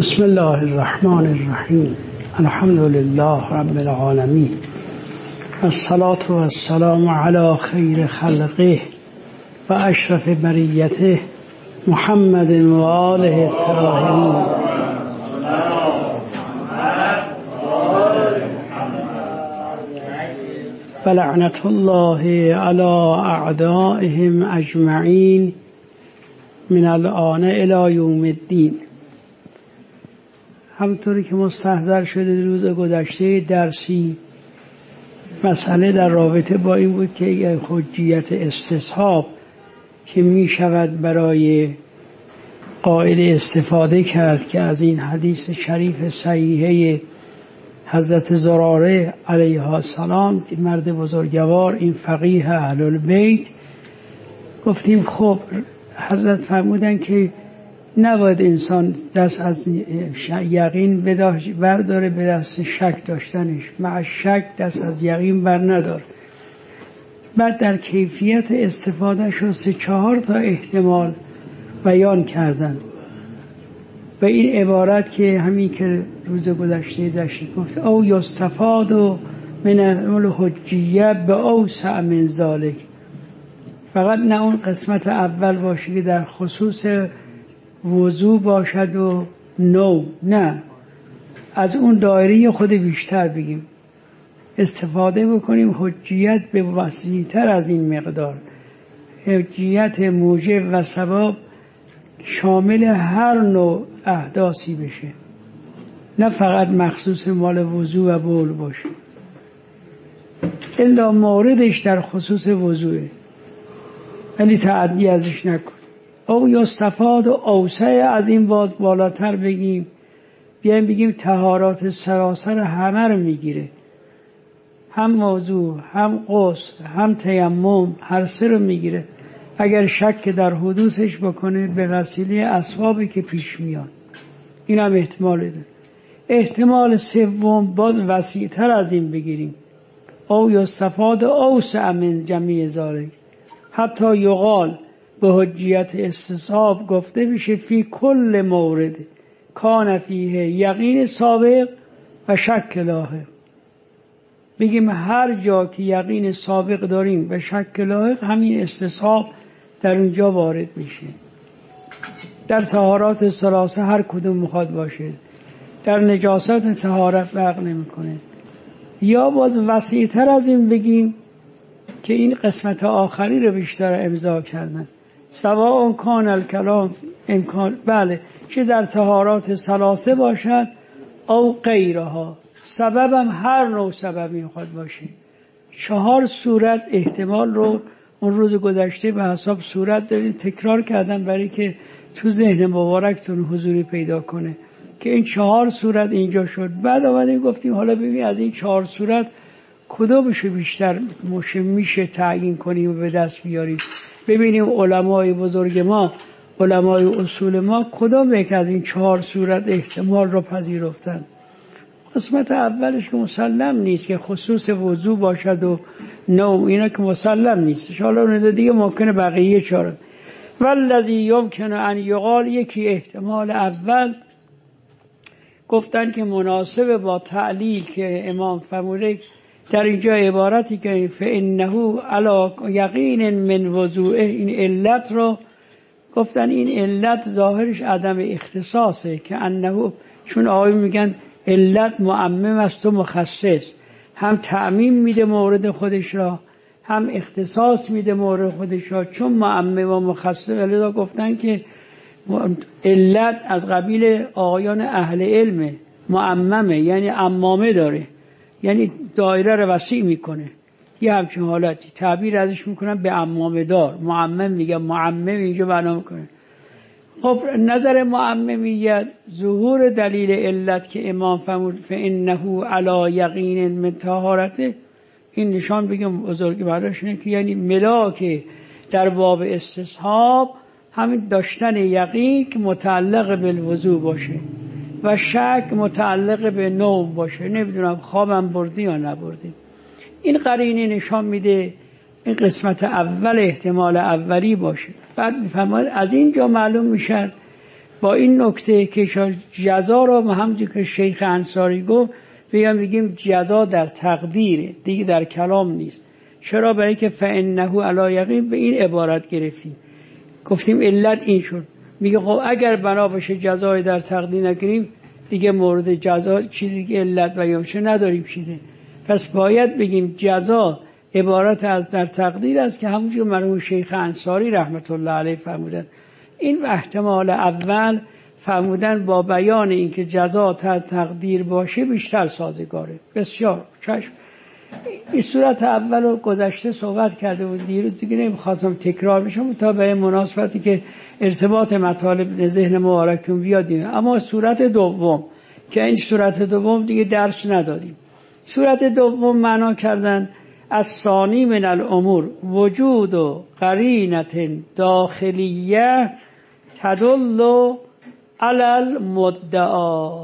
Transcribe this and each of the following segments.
بسم الله الرحمن الرحیم. الحمد لله رب العالمین، الصلاة و السلام علی خیر خلقه و اشرف بریته محمد و آله الطاهرین. و لعنت الله علی اعدائهم اجمعین من الآن الی یوم الدین. همطوری که مستحضر شده روز گذشته درسی مسئله در رابطه با این بود که حجیت استصحاب که می شود برای قائل استفاده کرد که از این حدیث شریف صحیحه حضرت زراره علیه السلام، مرد بزرگوار، این فقیه اهل البیت، گفتیم خب حضرت فرمودن که نباید انسان دست از یقین برداره به دست شک داشتنش، مع شک دست از یقین بر ندار. بعد در کیفیت استفاده شو 3-4 تا احتمال بیان کردن و این عبارت که همین که روز گذشته داشتی گفت او یستفاد من الحجیه به اوسع من ذلک، فقط نه اون قسمت اول باشه که در خصوص وضو باشد و نه از اون دایره خود بیشتر بگیم، استفاده بکنیم حجیت به وسیع‌تر از این مقدار، حجیت موجب و سبب شامل هر نوع احداثی بشه، نه فقط مخصوص مال وضو و بول باشه، الا موردش در خصوص وضوئه، ولی تعدی ازش نکن. او یستفاد و اوسع از این بالاتر بگیم، بیایم بگیم طهارات سراسر همه رو میگیره، هم موضوع، هم غسل، هم تیمم، هر سه رو میگیره. اگر شک در حدوثش بکنه به وسیله اسبابی که پیش میاد، این هم احتمال داره. احتمال سوم باز وسیع‌تر از این بگیریم، او یستفاد اوسع من جمیع ذالک، حتی یقال به حجیت استصحاب گفته میشه فی کل مورد کان فیه یقین سابق و شک لاحق. بگیم هر جا که یقین سابق داریم و شک لاحق، همین استصحاب در اونجا وارد میشه. در طهارات ثلاثه هر کدوم میخواد باشه، در نجاست طهارت فرق نمیکنه. یا باز وسیع‌تر از این بگیم که این قسمت آخری رو بیشتر امضا کردن، سواء کان الکلام امکان، بله، چه در طهارات ثلاثه باشد او غیرها، سببم هر نوع سببی خود باشه. 4 صورت احتمال رو اون روز گذشته به حساب صورت داریم تکرار کردم برای که تو ذهن مبارکتون حضوری پیدا کنه که این 4 صورت اینجا شد. بعد آمدیم گفتیم حالا ببین از این 4 صورت کدومش بیشتر میشه تعیین کنیم و به دست بیاریم. ببینیم علمای بزرگ ما، علمای اصول ما کدام یک از این 4 صورت احتمال رو پذیرفتن. قسمت اولش که مسلم نیست که خصوص وضو باشد و نوم، اینا که مسلم نیست. حالا اون دیگه ممکنه بقیه 4. والذی یمکن ان یقال، یکی احتمال اول گفتن که مناسب با تعلیل که امام فرموده در اینجا عبارتی که فانه علی یقین من وضوئه، این علت رو گفتن این علت ظاهرش عدم اختصاصه، که انه، چون آقای میگن علت معمم است و مخصص، هم تعمیم میده مورد خودش را، هم اختصاص میده مورد خودش را، چون معمم و مخصص. لذا گفتن که علت از قبیل آقایان اهل علم، معممه یعنی عمامه داره، یعنی دایره رو وسیع میکنه. یه همچین حالتی تعبیر ازش میکنن به عمامه دار، معمم میگن، معمم اینجا بنا میکنه. خب نظر معممیت ظهور دلیل علت که امام فرمود فانه علی یقین من طهارته، این نشان بگم بزرگی براش اینه که یعنی ملاک در باب استصحاب همین داشتن یقین که متعلق به وضو باشه و شک متعلق به نوم باشه، نمیدونم خوابم بردی یا نبردی. این قرینه نشان میده این قسمت اول احتمال اولی باشه. بعد میفهمد از اینجا معلوم میشه با این نکته که جزا را همونجور که شیخ انصاری گفت بگیم جزا در تقدیره، دیگه در کلام نیست. چرا؟ برای که فإنه علی یقین به این عبارت گرفتیم، گفتیم علت این شد. میگه خب اگر بنا باشه جزای در تقدیر نکنیم دیگه مورد جزا چیزی که علت بیان شه نداریم چیزی. پس باید بگیم جزا عبارت از در تقدیر است که همونجور مرحوم شیخ انصاری رحمت الله علیه فرمودن. این احتمال اول فرمودن با بیان اینکه جزا در تقدیر باشه بیشتر سازگاره. بسیار چشم. این صورت اول رو گذشته صحبت کرده بود، دیروز دیگه نمیخواستم تکرار بشم تا به مناسبتی که ارتباط مطالب ذهن مبارکتون بیادیم. اما صورت دوم که این صورت دوم دیگه درس ندادیم. صورت دوم معنا کردن از ثانی من الامور وجود و قرینت داخلیه تدل علی المدعا.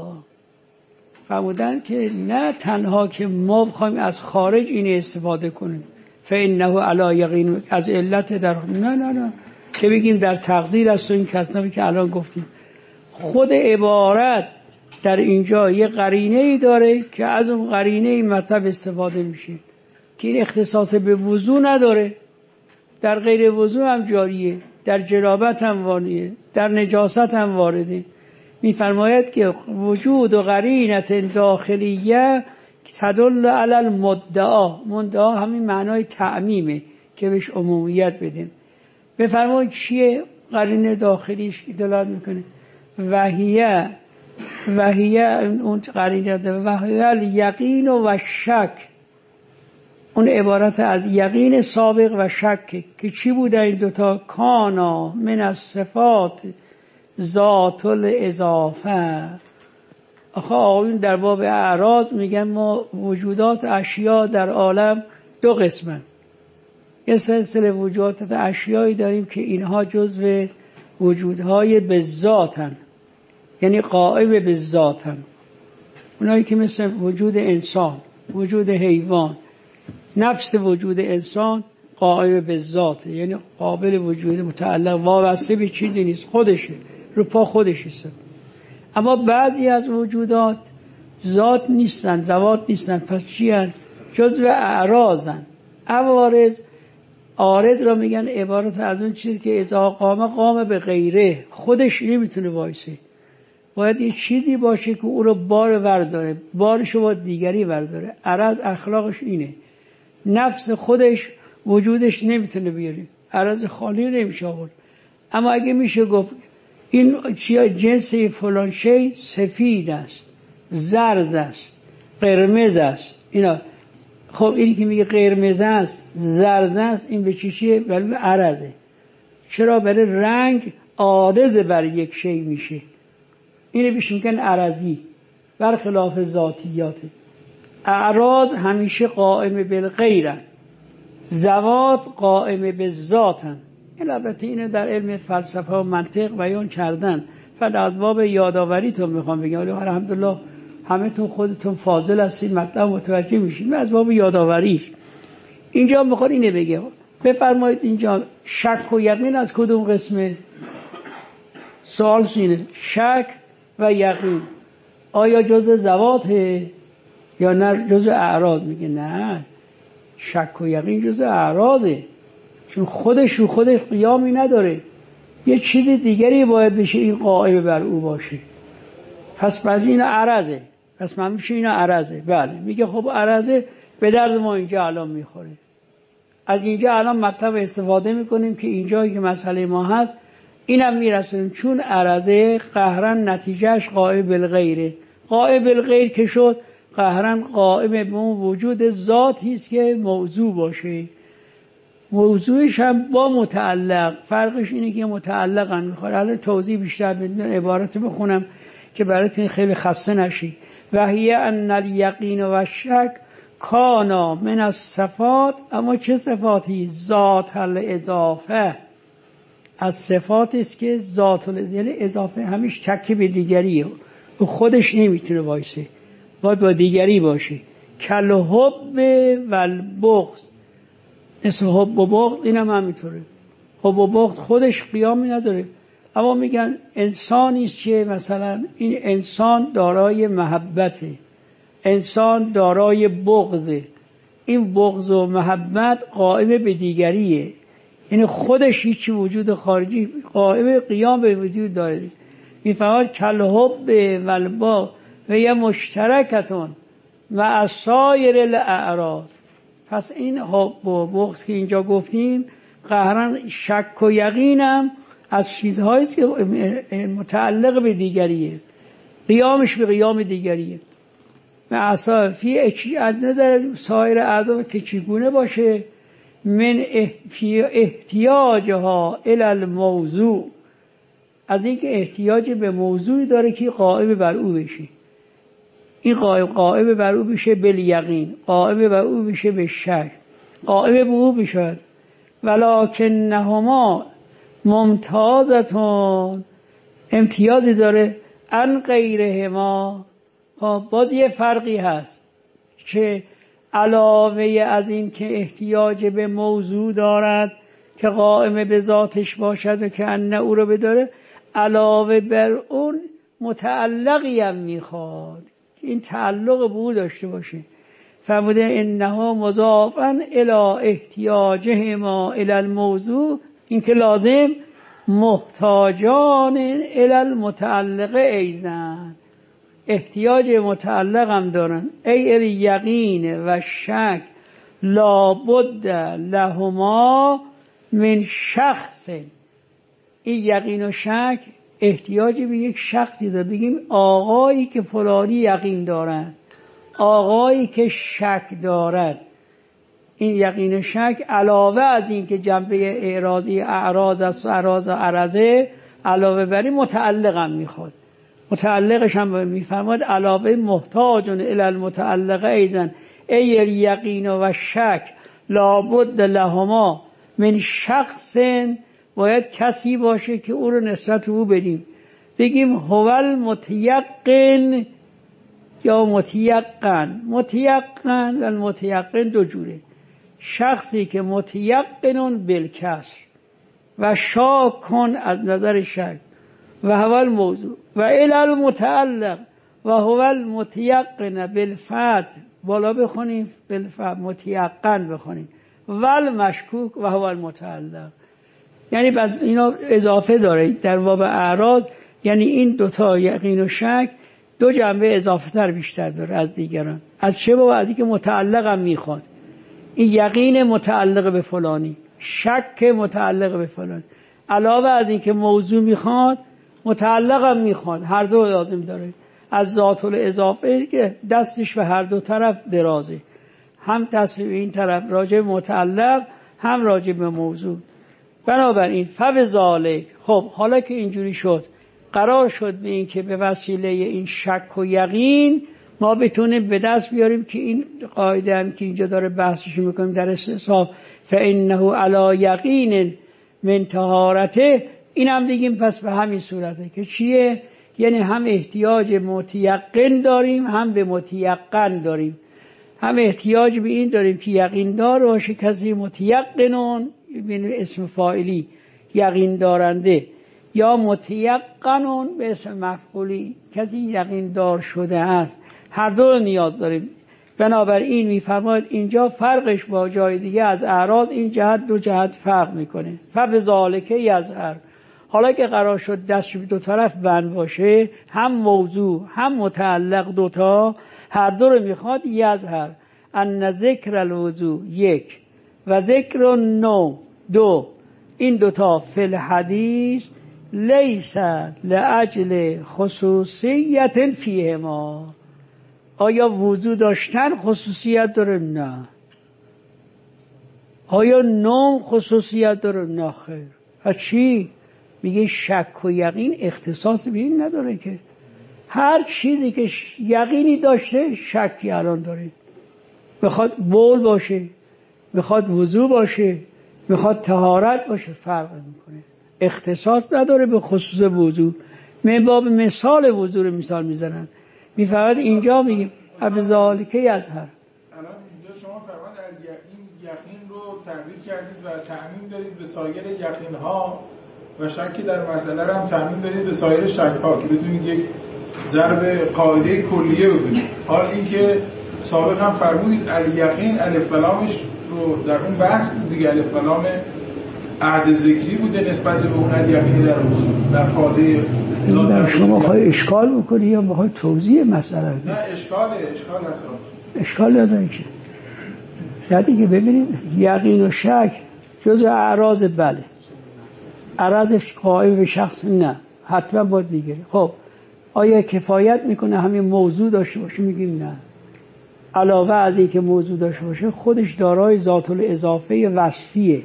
فرمودن که نه تنها که ما بخوایم از خارج این استفاده کنیم فإنه علی یقین از علت در نه که بگیم در تقدیر است و این کسانی که الان گفتیم. خود عبارت در اینجا یه قرینه‌ای داره که از اون قرینه مطلب استفاده میشه که این اختصاص به وضو نداره، در غیر وضو هم جاریه، در جنابت هم واریه، در نجاست هم وارده. میفرماید که وجود و قرینت داخلیه تدل علی المدعا. مدعا همین معنای تعمیمه که بهش عمومیت بدیم. بفرمایید چیه قرینه داخلیش دلالت میکنه؟ وحیه اون قرینه وحیه یقین و شک. اون عبارت از یقین سابق و شک که چی بوده این دوتا؟ کانا من از صفات ذات الاضافه. آقایون در باب اعراض میگن ما وجودات اشیا در عالم دو قسمن. یه سلسله وجودات اشیایی داریم که اینها جزو وجودهای بذاتن، یعنی قائم بذاتن. اونایی که مثل وجود انسان، وجود حیوان، نفس وجود انسان قائم بذاته، یعنی قابل وجود متعلق وابسته به چیزی نیست، خودشه، رو پا خودش است. اما بعضی از وجودات ذات نیستن، ذوات نیستن، پس چی هستن؟ جزو اعراضن. عارض را میگن عبارت از اون چیزی که اذا قام به غیره، خودش نمیتونه وایسه، باید یه چیزی باشه که او رو بار ورداره، بارش رو با دیگری ورداره. عرض اخلاقش اینه، نفس خودش وجودش نمیتونه بیاره، عرض خالی نمیشه آورد. اما اگه میشه گفت این چیه جنس فلان شی سفید است، زرد است، قرمز است، اینا. خب اینی که میگه قرمز است، زرد است، این به چیه؟ برای عرضه. چرا؟ برای رنگ عارض بر یک شی میشه، اینه بهش میگن عرضی، برخلاف ذاتیاته. اعراض همیشه قائم بالغیرن، ذوات قائم بالذاتن. این البته اینو در علم فلسفه و منطق بیان کردن، فقط از باب یادآوریتون میخوام بگم. ولی الحمدلله همه‌تون خودتون فاضل هستید، مطلب متوجه میشید. از باب یادآوریش اینجا میخواد اینه بگه. بفرمایید اینجا شک و یقین از کدوم قسمه؟ سوال اینه، شک و یقین آیا جزء ذواته یا نه جزء اعراض؟ میگه نه، شک و یقین جزء اعراضه، چون خودش رو خودش قیامی نداره، یه چیز دیگری باید بشه این قائم بر او باشه. پس این عرضه، پس من میشه این عرضه. بله میگه خب عرضه به درد ما اینجا الان میخوره. از اینجا الان مطلب استفاده میکنیم که اینجایی که مسئله ما هست اینم میرسونیم، چون عرضه قهرن نتیجهش قائم بالغیره. قائم بالغیر که شد قهرن قائم به اون وجود ذاتی است که موضوع باشه. موضوعش هم با متعلق، فرقش اینه که متعلق هم میخواد. الان توضیح بیشتر بدون عبارت بخونم که براتون خیلی خسته نشید. وحیه ان الیقین و شک کانا من الصفات. اما چه صفاتی؟ ذات الاضافه. از صفات است که ذات الاضافه، اضافه همیشه تکی به دیگریه، او خودش نمیتونه وایسه، باید با دیگری باشه. کل حب و البغض، مثل حب و بغض اینم همینطوره. حب و بغض خودش قیامی نداره، اما میگن انسانی است که مثلا این انسان دارای محبته، انسان دارای بغضه، این بغض و محبت قائم به دیگریه، یعنی خودش هیچ وجود خارجی قائم قیام به وجود داره. میفهمد کالحب والبغض و یه مشترکتون و سایر الاعراض. پس این حب و بغض که اینجا گفتیم قهرن شک و یقینم از چیزهایی است که متعلق به دیگریه، قیامش به قیام دیگریه. معصا فی از نظر سایر اعضا که چگونه باشه، من فی احتیاجها الی الموضوع، از اینکه احتیاج به موضوعی داره که قائم بر او بشه، این قائم بر او بشه بالیقین، قائم بر او بشه به شک، قائم به او بشه. ولکنهما ممتازتون، امتیازی داره ان غیرهما. باز یه فرقی هست که علاوه از این که احتیاج به موضوع دارد که قائم به ذاتش باشد و که ان او رو بداره، علاوه بر اون متعلقی هم میخواد، این تعلق به او داشته باشه. فرموده انها مضافن الی احتیاجهما الی الموضوع، این که لازم محتاجان الی المتعلق ایزن، احتیاج متعلق هم دارن. ای الیقین و شک لابد لهما من شخص، این یقین و شک احتیاج به یک شخصی داره. بگیم آقایی که فلانی یقین دارد، آقایی که شک دارد، این یقین و شک علاوه از این که جنبه اعراضی اعراض است، اعراض و عرضه، علاوه بر این متعلق هم میخواد. متعلقش هم میفرماد علاوه محتاجون الی المتعلق ایزن ای الیقین و شک لابد لهما من شخص، باید کسی باشه که او رو نسبت به او بدیم. بگیم هو المتیقن یا متیقن. متیقن و المتیقن دو جوره، شخصی که متیقنون بالکسر و شاکن از نظر شک و هو الموضوع و الی المتعلق و هو المتیقن بالفتح، بالا بخونیم بالفتح، متیقن بخونیم، ول مشکوک و هو المتعلق. یعنی بعد اینا اضافه داره در باب اعراض، یعنی این دوتا یقین و شک دو جنبه اضافه تر بیشتر داره از دیگران. از چه بابا؟ از اینکه متعلق هم میخواد، این یقین متعلق به فلانی، شک متعلق به فلانی، علاوه از اینکه موضوع میخواد متعلق هم میخواد، هر دو لازم داره. از ذات الاضافه که دستش به هر دو طرف درازه، هم دست به این طرف راجع متعلق، هم راجع به موضوع. بنابراین فبذالک، خب حالا که اینجوری شد، قرار شد به این که به وسیله این شک و یقین ما بتونیم به دست بیاریم که این قاعده هم که اینجا داره بحثش میکنیم در استصحاب فانه علی یقین من طهارته، این هم بگیم پس به همین صورته که چیه؟ یعنی هم احتیاج متیقن داریم، هم به متیقن داریم. هم احتیاج به این داریم که یقین دار باشه کسی، متیقنون به اسم فاعلی یقین دارنده، یا متیقنون به اسم مفعولی کسی یقین دار شده است. هر دو نیاز داریم. بنابراین میفرماید اینجا فرقش با جای دیگه از اعراض این جهت دو جهت فرق میکنه. فبذالک یظهر، حالا که قرار شد دستش به دو طرف بند باشه، هم موضوع هم متعلق دوتا هر دو رو میخواد. یظهر ان ذکر الوضوع یک و ذکر النوم دو، این دوتا فی الحدیث لیس لاجل خصوصیت فیهما. آیا وضوع داشتن خصوصیت داره؟ نه. آیا نوم خصوصیت داره؟ نه خیر. از چی؟ میگه شک و یقین اختصاص به این نداره که هر چیزی که یقینی داشته شکی الان داره. بخواد بول باشه، بخواد وضوع باشه، بخواد طهارت باشه، فرق میکنه. اختصاص نداره به خصوص وضوع. من باب مثال وضوع رو مثال میزنن. میفرماید اینجا میگیم ابذالک یظهر. الان اینجا شما فرمود این یقین رو تغییر کردید و تعمیم دارید به سایر یقین ها و شکی در مسئله رو هم تضمین بدید به سایر شک‌ها که بتونید یک ضرب قاعده کلیه ببینید. حال اینکه سابق هم فرمودید الیقین الف و لامش رو در اون بحث بود دیگه، الف و لام عهد ذکری بوده نسبت به اون الیقین در وضو در قاعده. شما بخوای اشکال بکنی یا بخوای توضیح مسئله؟ نه اشکال هست. اشکال نداره که یعنی که ببینید یقین و شک جزء اعراض بله، اعراضش قائم به شخص نه، حتما باید بگیری. خب آیا کفایت میکنه همین موضوع داشته باشه؟ میگیم نه. علاوه از این که موضوع داشته باشه خودش دارای ذات الاضافه وصفیه.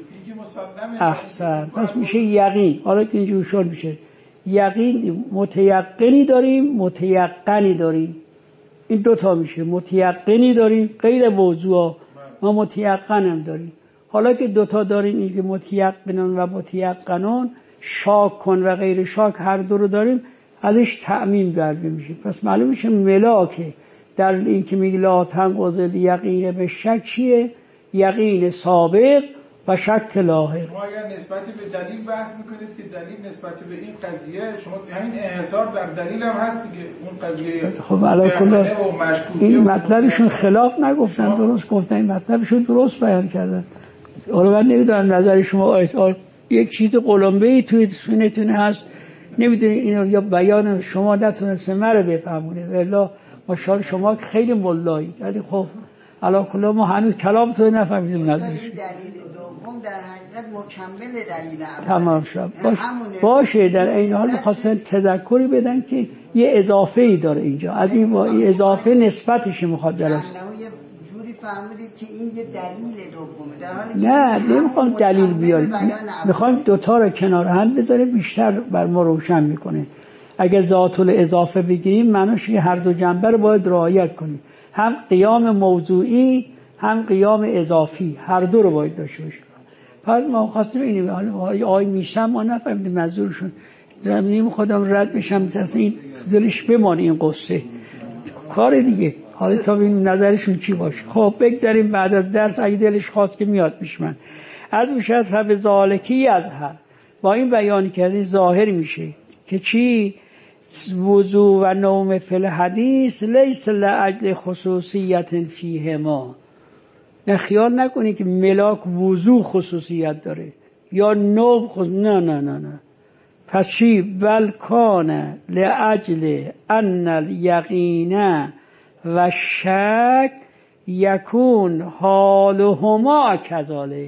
احسن. پس میشه یقین. حالا که اینجور شد میشه یقین. متیقنی داریم، متیقنی داریم، این دوتا میشه. متیقنی داریم غیر موضوع، ما متیقنم داریم. حالا که دوتا داریم، این که متیقنان و متیقنان، شاک کن و غیر شاک، هر دو رو داریم، ازش تعمیم دربه میشه. پس معلوم میشه ملاکه در این که میگه لا تنقض الیقین به شک چیه؟ یقین سابق و شک لاحق. شما اگر نسبت به دلیل بحث میکنید که دلیل نسبت به این قضیه، شما همین انحصار در دلیل هم هست دیگه. اون قضیه خب علاوه این مطلبشون خلاف نگفتن، درست گفتن. این مطلبشون درست بیان کردن. حالا من نمیدونم نظر شما یک چیز قلمبه‌ای توی سینه‌تون هست، نمیدونی اینو یا بیان شما نتونسته مرا بفهمونه، والله ماشاءالله شما خیلی ملایید. ولی خب علاوه کلا ما هنوز کلام تو نفهمیدیم نظرش. دلیل دوم در حقیقت مکمل دلیل اول. تمام شد. باشه در این حال می‌خواستن تذکری بدن که یه اضافه‌ای داره اینجا، از این اضافه نسبتش میخواد درست. جوری فهمیدید که این یه دلیل دومه، در حالی نه نمیخوام دلیل بیاریم، میخوایم دوتا رو کنار هم بذاریم، بیشتر بر ما روشن میکنه. اگه ذات الاضافه بگیریم معناش هر دو جنبه رو باید رعایت کنیم، هم قیام موضوعی هم قیام اضافی، هر دو رو باید داشته باشیم. پس ما خواستیم اینو آقای میشم ما نفهمیدیم منظورشون، زمینیم خودم رد بشم مثلا این دلش بمانه این قصه کار دیگه. حالا تا ببینیم نظرشون چی باشه. خب بگذاریم بعد از درس اگه دلش خواست که میاد پیش من. از میشه حب ذالکی از هر با این بیان کردی ظاهر میشه که چی؟ وضو و نوم فی الحدیث لیس لاجل خصوصیت فیهما. نه خیال نکنی که ملاک وضو خصوصیت داره یا نوم نه نه نه نه. پس چی؟ بل کان لاجل ان الیقین و شک یکون حالهما کذالک.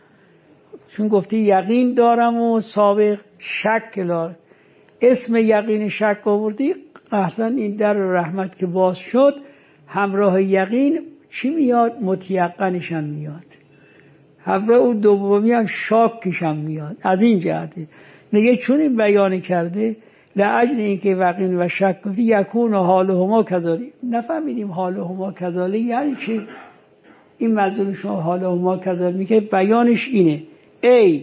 چون گفتی یقین دارم و سابق شک دارم، اسم یقین شک آوردی، احسن این در رحمت که باز شد همراه یقین چی میاد؟ متیقنش هم میاد، همراه اون دومی هم شاکش هم میاد. از این جهته میگه چون این بیان کرده لاجل اینکه یقین و شک گفتی یکون حالهما کذالک. نفهمیدیم حالهما کذالک یعنی چی؟ این منظور شما حالهما کذالک میگه بیانش اینه ای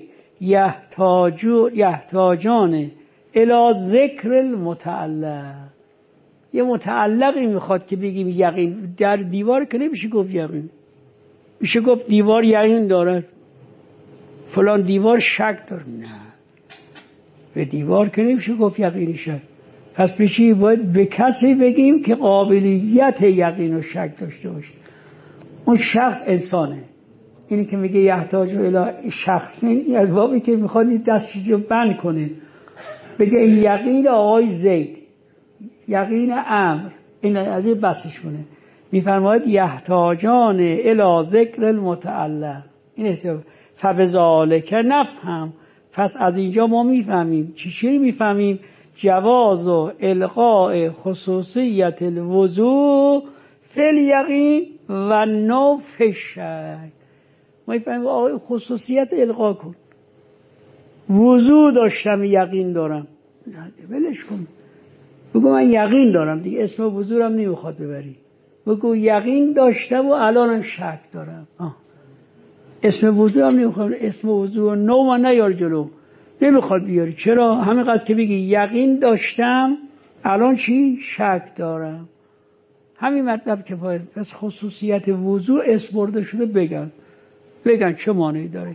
یحتاجان الی ذکر المتعلق. یه متعلقی میخواد که بگیم یقین. در دیوار که نمیشه گفت یقین، میشه گفت دیوار یقین داره، فلان دیوار شک داره. نه، به دیوار که نمیشه گفت یقین شک. پس به چی باید؟ به کسی بگیم که قابلیت یقین و شک داشته باشه. اون شخص انسانه. اینی که میگه یحتاج الی شخصین، این از بابی که میخواد این دستش رو بند کنه، بگه یقین آقای زید، یقین امر، این از این بسشونه. میفرماید یحتاجان الی ذکر المتعلق. این احتیاج فبذالک نفهم. پس از اینجا ما میفهمیم چی میفهمیم؟ جواز و القاء خصوصیت الوضوء فی الیقین و نو فی الشک. ما میفهمیم آقای خصوصیت القا کن. وضوء داشتم یقین دارم، ولش کن، بگو من یقین دارم دیگه، اسم وضوء هم نمیخواد ببری، بگو یقین داشتم و الانم شک دارم. اسم وضوء هم نمیخواد، اسم وضوء نو ما نیار جلو، نمیخواد بیاری. چرا؟ همین قضیه که بگی یقین داشتم الان چی؟ شک دارم. همین مطلب کفایت. پس خصوصیت وضوء اسم برده شده بگن چه معنی داره.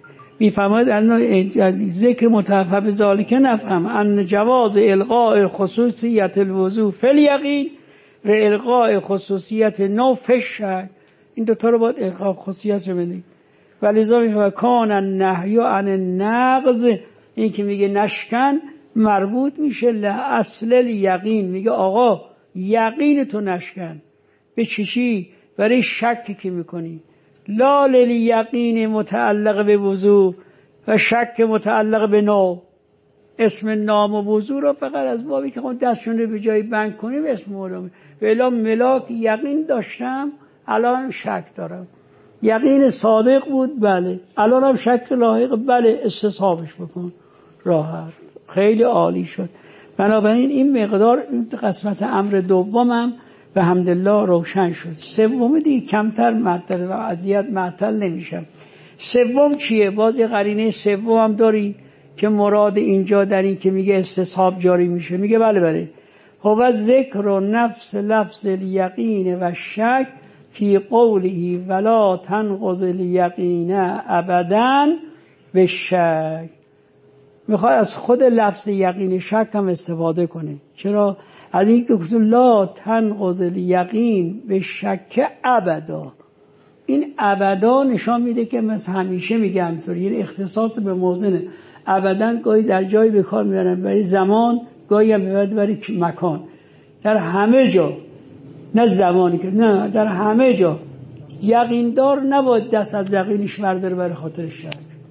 میفهمد ان ذکر متوفى بذالک نفهم ان جواز القاء خصوصیت الوضوء فی الیقین و القاء خصوصیت نو فی الشک. این دو تا رو باید القاء خصوصیت رو بدید. ولذا میفهمد کان النهی عن النقض، این که میگه نشکن مربوط میشه لاصل الیقین. میگه آقا یقین تو نشکن. به چی؟ برای شکی که میکنی. لا لیقین متعلق به وضو و شک متعلق به نو. اسم نام و وضو رو فقط از بابی که خود دستشون رو به جای بند کنیم اسم مولومه. ولی ملاک یقین داشتم الان شک دارم. یقین صادق بود بله، الان هم شک لاحق بله، استصحابش بکن راحت. خیلی عالی شد. بنابراین این مقدار این قسمت امر دومم به حمدالله روشن شد. سوم دیگه کمتر معطل و اذیت معطل نمیشم. سوم چیه؟ باز یه قرینه سوم هم داری که مراد اینجا در این که میگه استصحاب جاری میشه. میگه بله هو ذکر و نفس لفظ الیقین و شک فی قوله ولا تنقض الیقین ابدا به شک. میخواد از خود لفظ یقین شک هم استفاده کنه. چرا؟ از این که گفتم لا تنقض الیقین به شک ابدا. این ابدا نشان میده که مثل همیشه میگه همینطوری، یعنی اختصاص به موزنه. ابدا گاهی در جایی به کار میبرن برای زمان، گاهی هم برای مکان. در همه جا، نه زمانی که نه، در همه جا یقیندار نباید دست از یقینش برداره برای خاطر شک.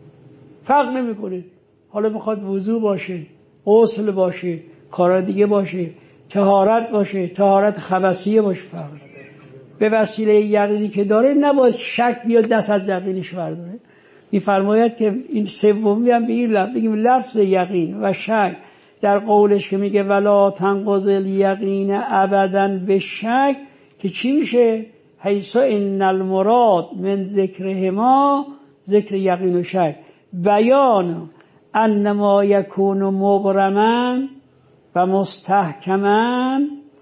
فرق نمیکنه حالا میخواد وضو باشه، غسل باشه، کار دیگه باشه، طهارت باشه، طهارت خبثیه باشه، فرق به وسیله یقینی که داره نباید شک بیاد دست از یقینش برداره. میفرماید که این سومی هم به این بگیم لفظ یقین و شک در قولش که میگه ولا تنقض الیقین ابدا به شک، که چی میشه؟ حیث ان المراد من ذکرهما ذکر یقین و شک بیان انما یکون مبرما و مستحکما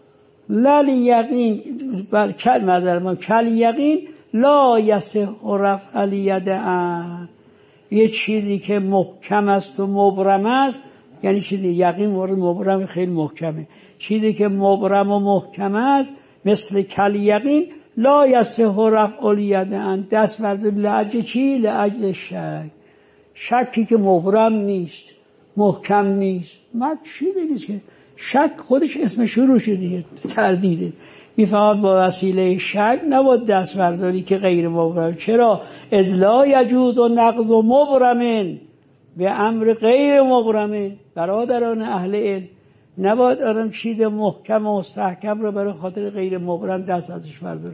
لا یقین بل کل یقین لا یصح رفع الید عن. یه چیزی که محکم است و مبرم است، یعنی چیزی یقین مورد مبرم خیلی محکمه، چیزی که مبرم و محکم است مثل کل یقین لا یصح رفع الید عن، دست بردار لاجل چی؟ لاجل شک. شکی که مبرم نیست، محکم نیست، چیزی نیست که شک خودش اسم شروع شده دیگه، تردیده. میفهمد با وسیله شک نباید دست برداری که غیر مبرم. چرا؟ از لا یجوز و نقض و مبرمن به امر غیر مبرمه. برادران اهل علم نباید آدم چیز محکم و مستحکم رو برای خاطر غیر مبرم دست ازش برداره.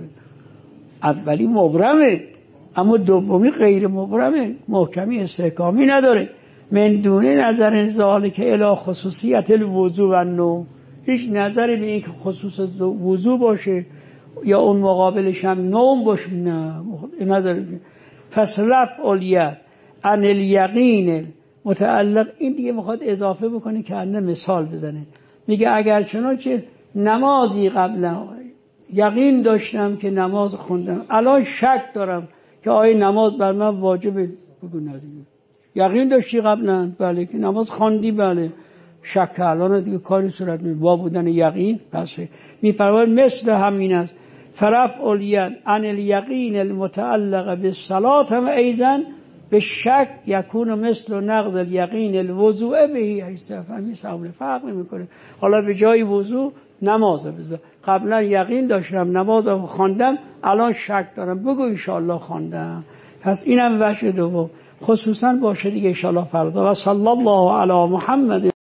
اولی مبرمه اما دومی غیر مبرمه، محکمی استحکامی نداره. من دون نظر ذالک الی خصوصیت الوضو و نوم، هیچ نظری به این که خصوص وضو باشه یا اون مقابلش هم نوم باشه نه نظر. فصلف الیت عن الیقین متعلق، این دیگه میخواد اضافه بکنه که انه مثال بزنه. میگه اگر چنانچه نمازی قبلا یقین داشتم که نماز خوندم، الان شک دارم که آیا نماز بر من واجبه، بگو ندیگه. یقین داشتی قبلا بله که نماز خواندی بله، شک الان دیگه کاری صورت نمیشه. با بودن یقین پس میفرماید مثل همین است. فرف الیت عن الیقین المتعلق بالصلاه هم ایضا به شک یکون مثل نقض الیقین الوضوء به حیث فهمی سامل. فرق نمیکنه حالا به جای وضو نماز بذار، قبلا یقین داشتم نمازم خواندم الان شک دارم، بگو ان شاء الله خواندم. پس اینم وجه دوم، خصوصا باشه دیگه ان شاء الله فردا. و صلی الله علی محمد.